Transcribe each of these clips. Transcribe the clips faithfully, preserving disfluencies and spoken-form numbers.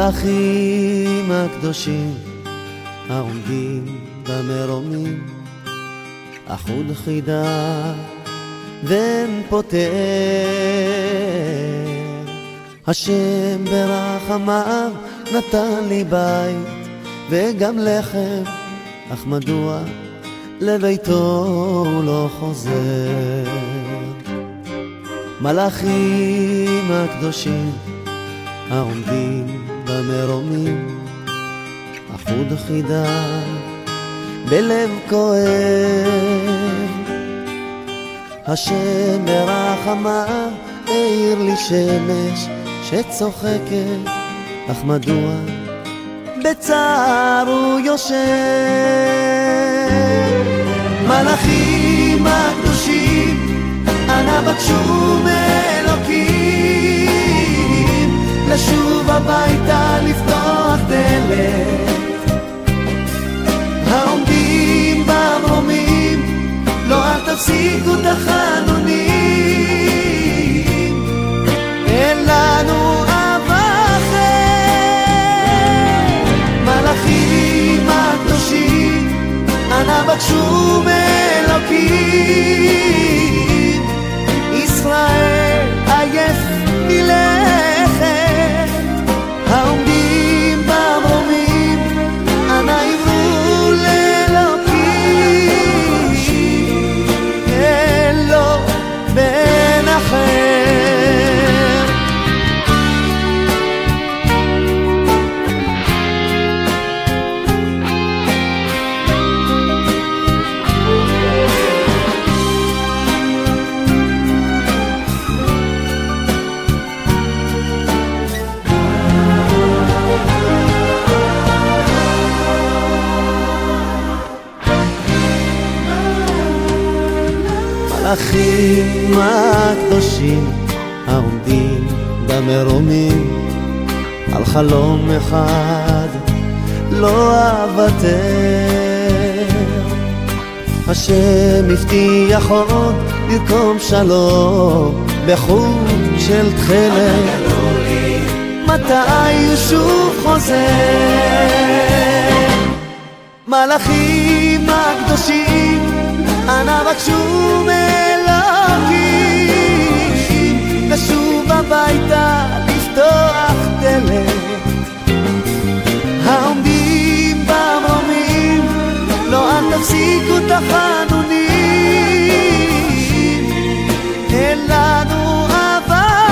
מלאכים הקדושים העומדים במרומים, אחוד חידה ואין פותר. השם ברחמיו נתן לי בית וגם לחם, אך מדוע לביתו הוא לא חוזר? מלאכים הקדושים העומדים במרומים, אחוד חידה בלב כואב. השם ברחמיו האיר לי שמש שצוחקת, אך מדוע בצער הוא יושב? מלאכים הקדושים אנא בקשו מאלוקים, לשוב הביתה לפתוח דלת. העומדים במרומים לא אל תפסיקו תחנונים, אין לנו אב אחר. מלאכים הקדושים אנא בקשו מאלוקים, ישראל עייף מלכת. העומדים במרומים אנא עברו לאלוקים, אין לו בן אחר. מלאכים הקדושים העומדים במרומים, על חלום אחד לא אוותר. השם הבטיח עוד לרקום שלום בחוט של תכלת, מתי הוא שוב חוזר? מלאכים הקדושים אנא בקשו מאלוקים, לשוב הביתה לפתוח דלת. העומדים במרומים לא אל תפסיקו תחנונים, אין לנו אב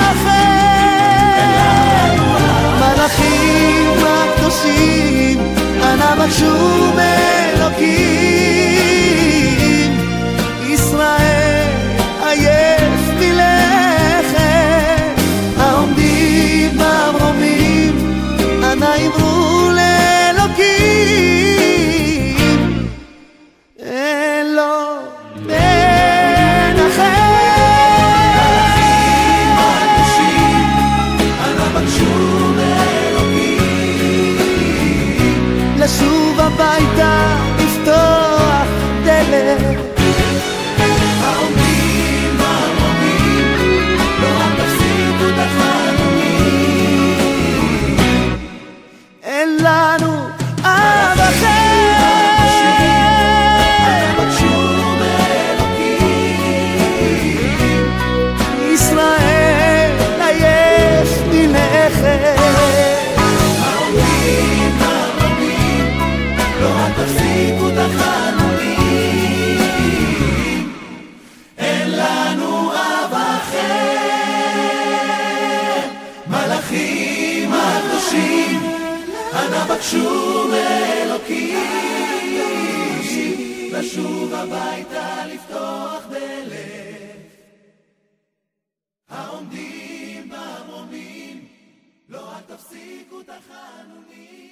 אחר. מלאכים הקדושים אנא בקשו מאלוקים, ישראל עייף מלכת. העומדים במרומים אנא עברו לאלוקים, אין לו בן אחר. מלאכים הקדושים אנא בקשו מאלוקים, לשוב הביתה לפתוח דלת. העומדים במרומים לא אל תפסיקו תחנונים, אין לנו אב אחר. אנא בקשו מאלוקים, ישראל עייף מלכת. העומדים במרומים לא אל תפסיקו תחנונים, אין לנו אב אחר. מלאכים הקדושים אנא בקשו מאלוקים, לשוב הביתה לפתוח דלת. העומדים במרומים לא אל תפסיקו תחנונים.